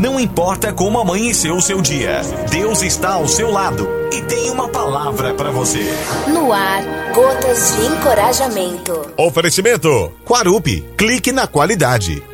Não importa como amanheceu o seu dia, Deus está ao seu lado e tem uma palavra para você. No ar, Gotas de Encorajamento. Oferecimento Quarupi, clique na qualidade.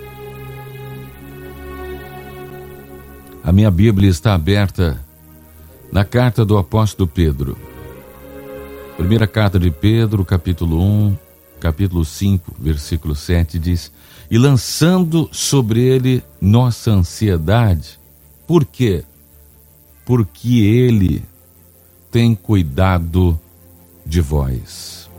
A minha Bíblia está aberta na carta do apóstolo Pedro. Primeira carta de Pedro, capítulo 1, capítulo 5, versículo 7, diz: e lançando sobre ele nossa ansiedade. Por quê? Porque ele tem cuidado de vós.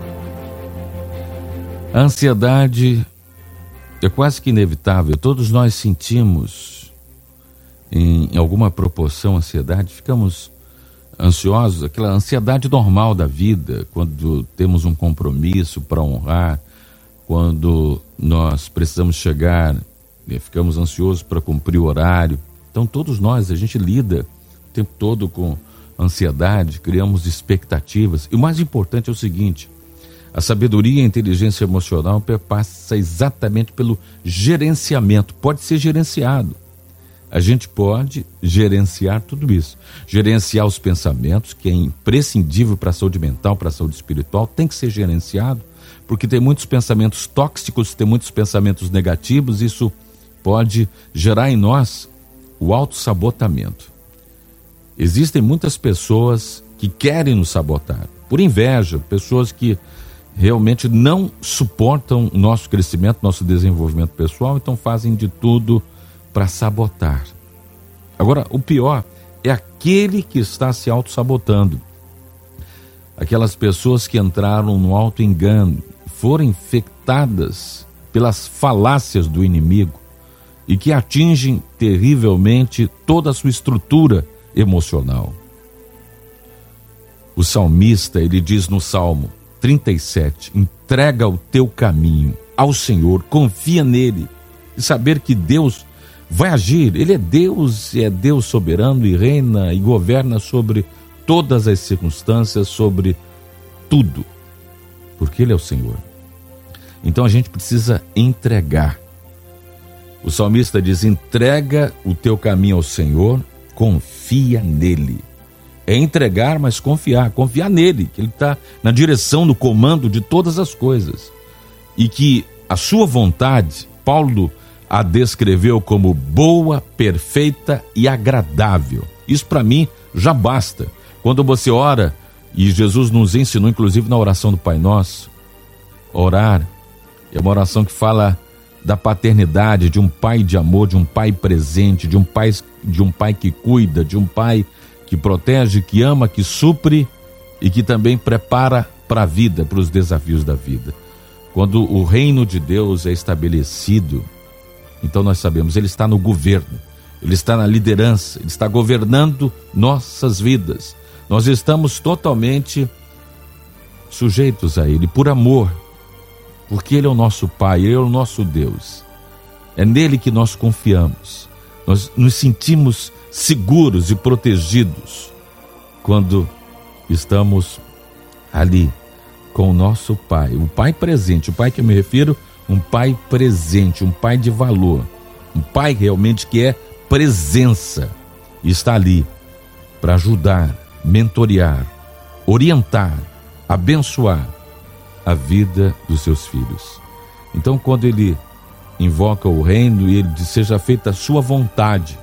A ansiedade é quase que inevitável. Todos nós sentimos, em alguma proporção, ansiedade. Ficamos ansiosos, aquela ansiedade normal da vida, quando temos um compromisso para honrar, quando nós precisamos chegar, ficamos ansiosos para cumprir o horário. Então todos nós, a gente lida o tempo todo com ansiedade, criamos expectativas. E o mais importante é o seguinte: a sabedoria e a inteligência emocional passa exatamente pelo gerenciamento. Pode ser gerenciado. A gente pode gerenciar tudo isso. Gerenciar os pensamentos, que é imprescindível para a saúde mental, para a saúde espiritual, tem que ser gerenciado, porque tem muitos pensamentos tóxicos, tem muitos pensamentos negativos. Isso pode gerar em nós o autossabotamento. Existem muitas pessoas que querem nos sabotar, por inveja, pessoas que realmente não suportam o nosso crescimento, nosso desenvolvimento pessoal, então fazem de tudo para sabotar. Agora, o pior é aquele que está se auto-sabotando. Aquelas pessoas que entraram no auto-engano, foram infectadas pelas falácias do inimigo e que atingem terrivelmente toda a sua estrutura emocional. O salmista, ele diz no Salmo 37, entrega o teu caminho ao Senhor, confia nele e saber que Deus vai agir. Ele é Deus soberano e reina e governa sobre todas as circunstâncias, sobre tudo, porque Ele é o Senhor. Então a gente precisa entregar. O salmista diz: entrega o teu caminho ao Senhor, confia nele. É entregar, mas confiar nele, que ele está na direção, no comando de todas as coisas, e que a sua vontade, Paulo a descreveu como boa, perfeita e agradável. Isso para mim já basta. Quando você ora, e Jesus nos ensinou inclusive na oração do Pai Nosso, orar é uma oração que fala da paternidade, de um pai de amor, de um pai presente, de um pai que cuida, de um pai que protege, que ama, que supre e que também prepara para a vida, para os desafios da vida. Quando o reino de Deus é estabelecido, então nós sabemos, Ele está no governo, Ele está na liderança, Ele está governando nossas vidas. Nós estamos totalmente sujeitos a Ele, por amor, porque Ele é o nosso Pai, Ele é o nosso Deus. É nele que nós confiamos. Nós nos sentimos seguros e protegidos quando estamos ali com o nosso Pai, o Pai presente. O Pai que eu me refiro, um pai presente, um pai de valor, um pai realmente que é presença, e está ali para ajudar, mentorear, orientar, abençoar a vida dos seus filhos. Então, quando ele invoca o reino e ele diz: seja feita a sua vontade,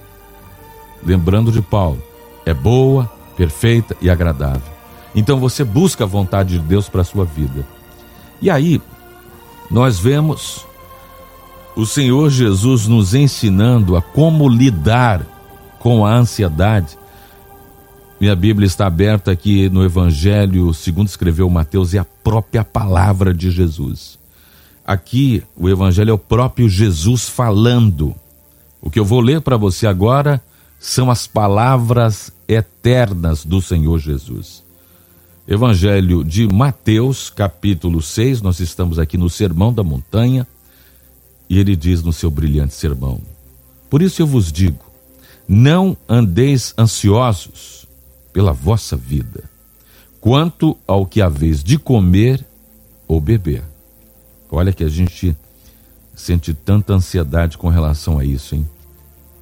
lembrando de Paulo, é boa, perfeita e agradável. Então você busca a vontade de Deus para a sua vida. E aí nós vemos o Senhor Jesus nos ensinando a como lidar com a ansiedade. Minha Bíblia está aberta aqui no Evangelho segundo escreveu Mateus, é a própria palavra de Jesus. Aqui o Evangelho é o próprio Jesus falando. O que eu vou ler para você agora são as palavras eternas do Senhor Jesus. Evangelho de Mateus, capítulo 6, nós estamos aqui no Sermão da Montanha, e ele diz no seu brilhante sermão: por isso eu vos digo, não andeis ansiosos pela vossa vida, quanto ao que haveis de comer ou beber. Olha que a gente sente tanta ansiedade com relação a isso, hein?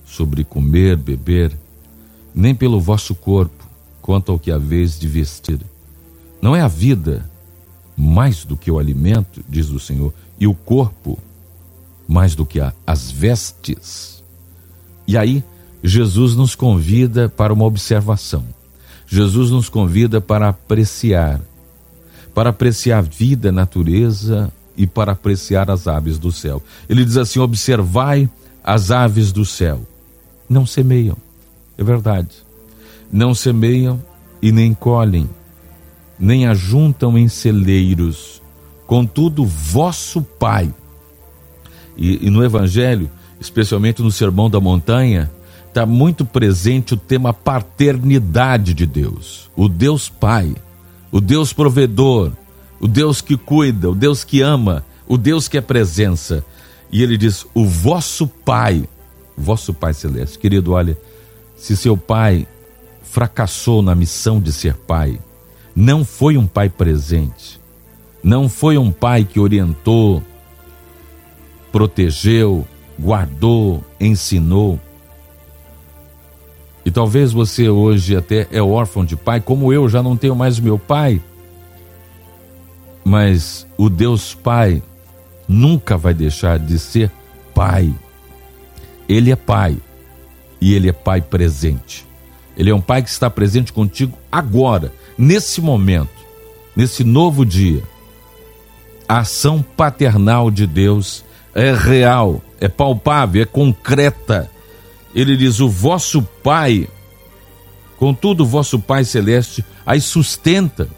sobre comer, beber, nem pelo vosso corpo, quanto ao que haveis de vestir. Não é a vida mais do que o alimento, diz o Senhor, e o corpo mais do que as vestes? E aí, Jesus nos convida para uma observação. Jesus nos convida para apreciar a vida, a natureza e para apreciar as aves do céu. Ele diz assim: observai as aves do céu. Não semeiam, é verdade. Não semeiam e nem colhem, nem ajuntam em celeiros. Contudo, vosso Pai. E no Evangelho, especialmente no Sermão da Montanha, está muito presente o tema paternidade de Deus. O Deus Pai, o Deus provedor, o Deus que cuida, o Deus que ama, o Deus que é presença. E ele diz: o vosso Pai Celeste. Querido, olha, se seu pai fracassou na missão de ser pai, não foi um pai presente, não foi um pai que orientou, protegeu, guardou, ensinou. E talvez você hoje até é órfão de pai, como eu já não tenho mais meu pai. Mas o Deus Pai nunca vai deixar de ser pai. Ele é pai, e ele é pai presente. Ele é um pai que está presente contigo agora, nesse momento, nesse novo dia. A ação paternal de Deus é real, é palpável, é concreta. Ele diz: o vosso Pai, contudo, o vosso Pai Celeste aí sustenta.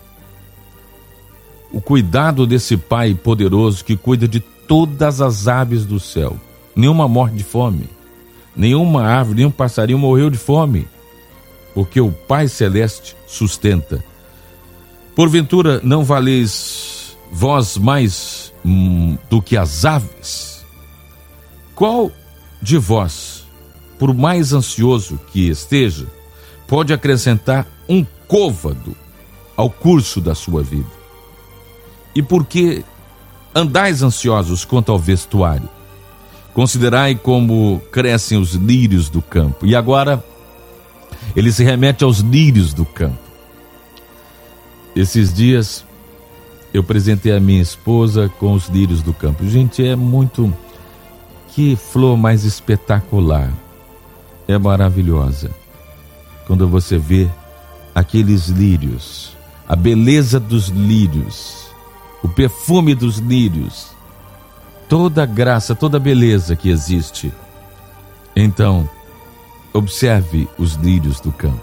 O cuidado desse Pai poderoso que cuida de todas as aves do céu. Nenhuma morre de fome, nenhuma árvore, nenhum passarinho morreu de fome, porque o Pai Celeste sustenta. Porventura não valeis vós mais do que as aves? Qual de vós, por mais ansioso que esteja, pode acrescentar um côvado ao curso da sua vida? E por que andais ansiosos quanto ao vestuário? Considerai como crescem os lírios do campo. E agora ele se remete aos lírios do campo. Esses dias eu presentei a minha esposa com os lírios do campo. Gente, é muito... Que flor mais espetacular. É maravilhosa. Quando você vê aqueles lírios, a beleza dos lírios, o perfume dos lírios, toda a graça, toda a beleza que existe. Então, observe os lírios do campo.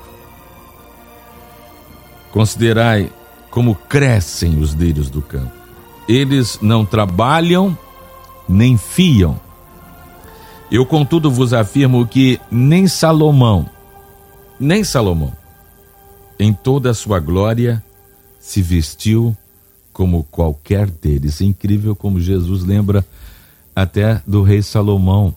Considerai como crescem os lírios do campo. Eles não trabalham, nem fiam. Eu, contudo, vos afirmo que nem Salomão, em toda a sua glória, se vestiu como qualquer deles. É incrível como Jesus lembra até do rei Salomão.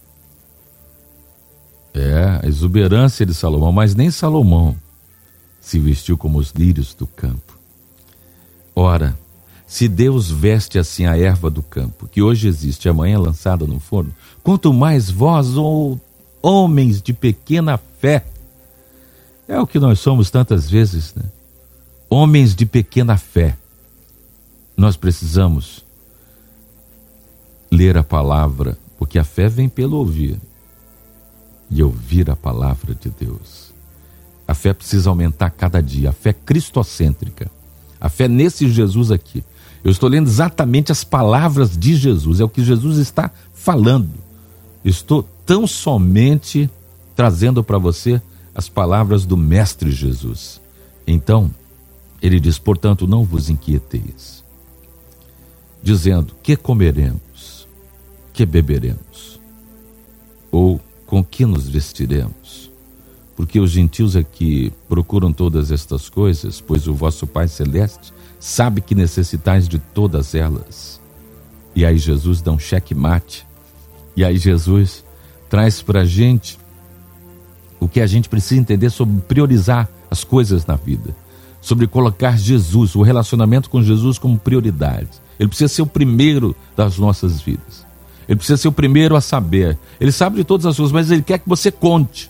A exuberância de Salomão, mas nem Salomão se vestiu como os lírios do campo. Ora, se Deus veste assim a erva do campo, que hoje existe, amanhã lançada no forno, quanto mais vós, homens de pequena fé. É o que nós somos tantas vezes, né? Homens de pequena fé. Nós precisamos ler a palavra, porque a fé vem pelo ouvir, e ouvir a palavra de Deus. A fé precisa aumentar cada dia, a fé cristocêntrica, a fé nesse Jesus aqui. Eu estou lendo exatamente as palavras de Jesus, é o que Jesus está falando. Estou tão somente trazendo para você as palavras do Mestre Jesus. Então, ele diz: portanto, não vos inquieteis, dizendo: que comeremos, que beberemos, ou com que nos vestiremos? Porque os gentios aqui procuram todas estas coisas, pois o vosso Pai Celeste sabe que necessitais de todas elas. E aí Jesus dá um checkmate, e aí Jesus traz para a gente o que a gente precisa entender sobre priorizar as coisas na vida, sobre colocar Jesus, o relacionamento com Jesus como prioridade. Ele precisa ser o primeiro das nossas vidas. Ele precisa ser o primeiro a saber. Ele sabe de todas as coisas, mas ele quer que você conte.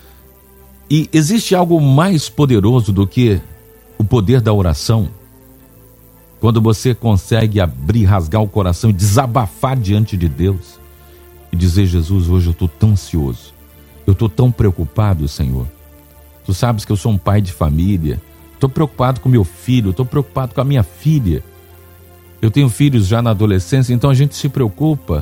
E existe algo mais poderoso do que o poder da oração? Quando você consegue abrir, rasgar o coração e desabafar diante de Deus e dizer: Jesus, hoje eu estou tão ansioso, eu estou tão preocupado, Senhor. Tu sabes que eu sou um pai de família, estou preocupado com meu filho, estou preocupado com a minha filha. Eu tenho filhos já na adolescência, então a gente se preocupa.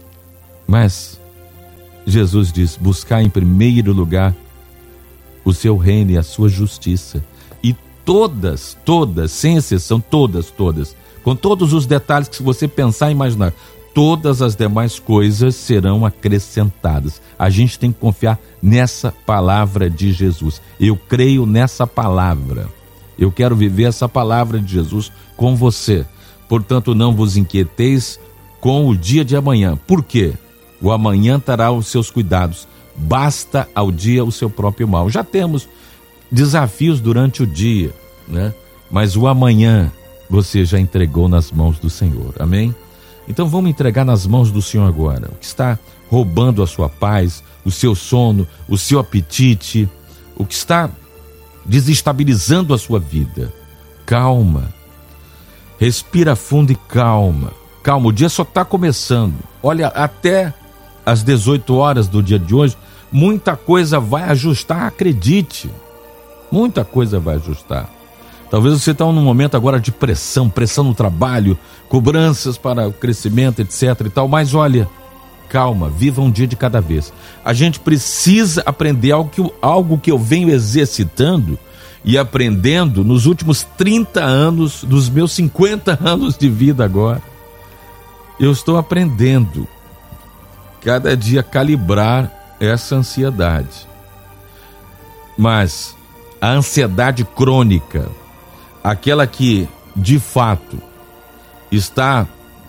Mas Jesus diz: buscar em primeiro lugar o seu reino e a sua justiça. E todas, sem exceção, todas, com todos os detalhes que se você pensar e imaginar, todas as demais coisas serão acrescentadas. A gente tem que confiar nessa palavra de Jesus. Eu creio nessa palavra. Eu quero viver essa palavra de Jesus com você. Portanto, não vos inquieteis com o dia de amanhã. Por quê? O amanhã terá os seus cuidados. Basta ao dia o seu próprio mal. Já temos desafios durante o dia, né? Mas o amanhã você já entregou nas mãos do Senhor. Amém? Então vamos entregar nas mãos do Senhor agora. O que está roubando a sua paz, o seu sono, o seu apetite, o que está desestabilizando a sua vida. Calma. Respira fundo e calma. Calma, o dia só está começando. Olha, até às 18 horas do dia de hoje, muita coisa vai ajustar, acredite. Muita coisa vai ajustar. Talvez você está num momento agora de pressão no trabalho, cobranças para o crescimento, etc. e tal, mas olha, calma, viva um dia de cada vez. A gente precisa aprender algo que eu venho exercitando e aprendendo nos últimos 30 anos, dos meus 50 anos de vida agora. Eu estou aprendendo cada dia a calibrar essa ansiedade. Mas a ansiedade crônica, aquela que de fato está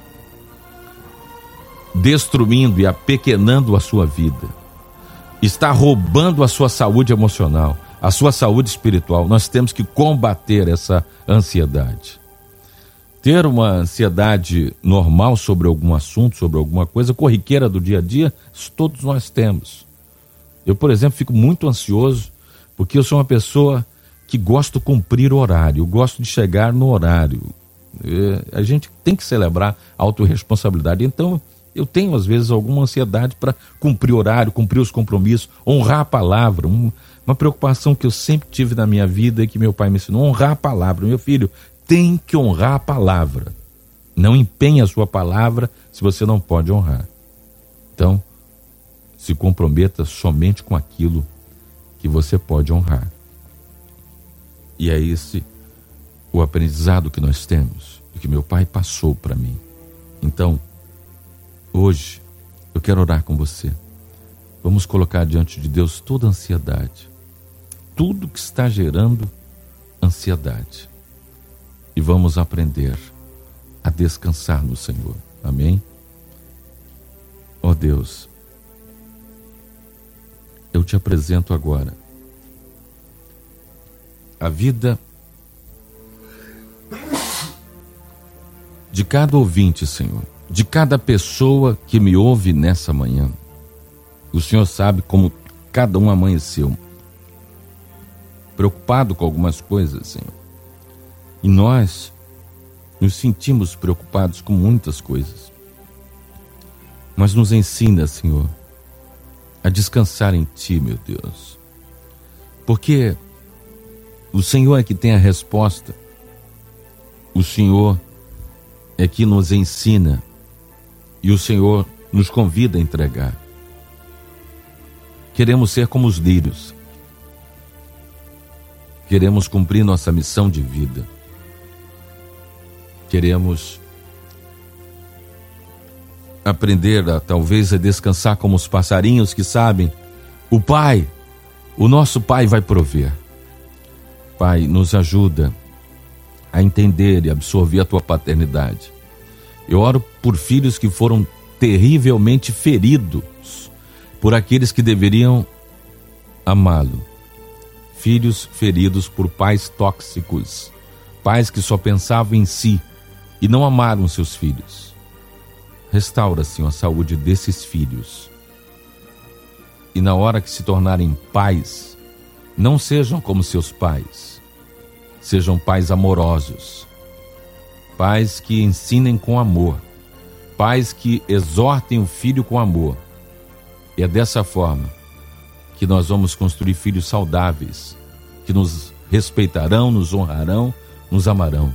destruindo e apequenando a sua vida, está roubando a sua saúde emocional, a sua saúde espiritual. Nós temos que combater essa ansiedade. Ter uma ansiedade normal sobre algum assunto, sobre alguma coisa corriqueira do dia a dia, isso todos nós temos. Eu, por exemplo, fico muito ansioso porque eu sou uma pessoa que gosto de cumprir o horário, eu gosto de chegar no horário. A gente tem que celebrar a autorresponsabilidade. Então, eu tenho, às vezes, alguma ansiedade para cumprir o horário, cumprir os compromissos, honrar a palavra. Uma preocupação que eu sempre tive na minha vida e que meu pai me ensinou: honrar a palavra. Meu filho, tem que honrar a palavra. Não empenhe a sua palavra se você não pode honrar. Então, se comprometa somente com aquilo que você pode honrar. E é esse o aprendizado que nós temos, e que meu pai passou para mim. Então, hoje, eu quero orar com você. Vamos colocar diante de Deus toda a ansiedade, tudo que está gerando ansiedade. E vamos aprender a descansar no Senhor. Amém? Ó Deus, eu te apresento agora a vida de cada ouvinte, Senhor, de cada pessoa que me ouve nessa manhã. O Senhor sabe como cada um amanheceu, preocupado com algumas coisas, Senhor. E nós nos sentimos preocupados com muitas coisas. Mas nos ensina, Senhor, a descansar em Ti, meu Deus. Porque o Senhor é que tem a resposta. O Senhor é que nos ensina. E o Senhor nos convida a entregar. Queremos ser como os lírios. Queremos cumprir nossa missão de vida. Queremos aprender talvez a descansar como os passarinhos que sabem: o nosso Pai vai prover. Pai, nos ajuda a entender e absorver a Tua paternidade. Eu oro por filhos que foram terrivelmente feridos por aqueles que deveriam amá-lo. Filhos feridos por pais tóxicos, pais que só pensavam em si e não amaram seus filhos. Restaura, Senhor, a saúde desses filhos. E na hora que se tornarem pais, não sejam como seus pais. Sejam pais amorosos. Pais que ensinem com amor. Pais que exortem o filho com amor. E é dessa forma que nós vamos construir filhos saudáveis, que nos respeitarão, nos honrarão, nos amarão.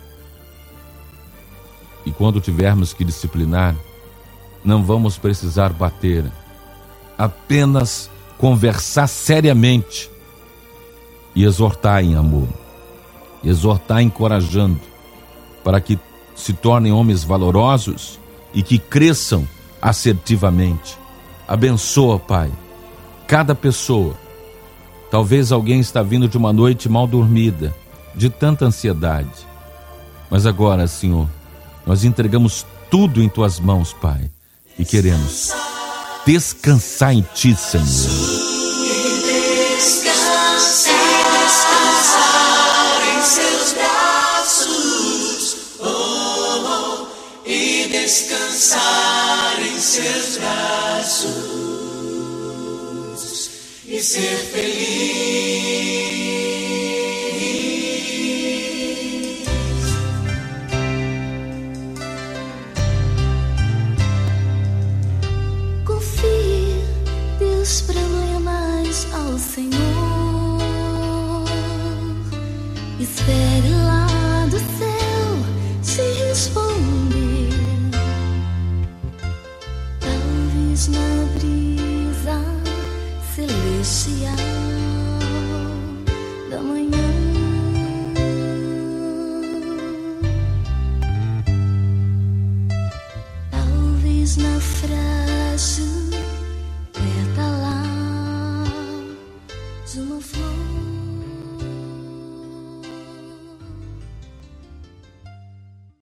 E quando tivermos que disciplinar, não vamos precisar bater, apenas conversar seriamente e exortar em amor, exortar encorajando, para que se tornem homens valorosos e que cresçam assertivamente. Abençoa, Pai, cada pessoa. Talvez alguém está vindo de uma noite mal dormida, de tanta ansiedade. Mas agora, Senhor, nós entregamos tudo em Tuas mãos, Pai, e queremos descansar em Ti, Senhor. Descansar em Seus braços, e descansar em Seus braços, e ser feliz. Confie teus problemas ao Senhor. Espere lá do céu te responder. Talvez na brisa celestial da manhã, talvez na frágil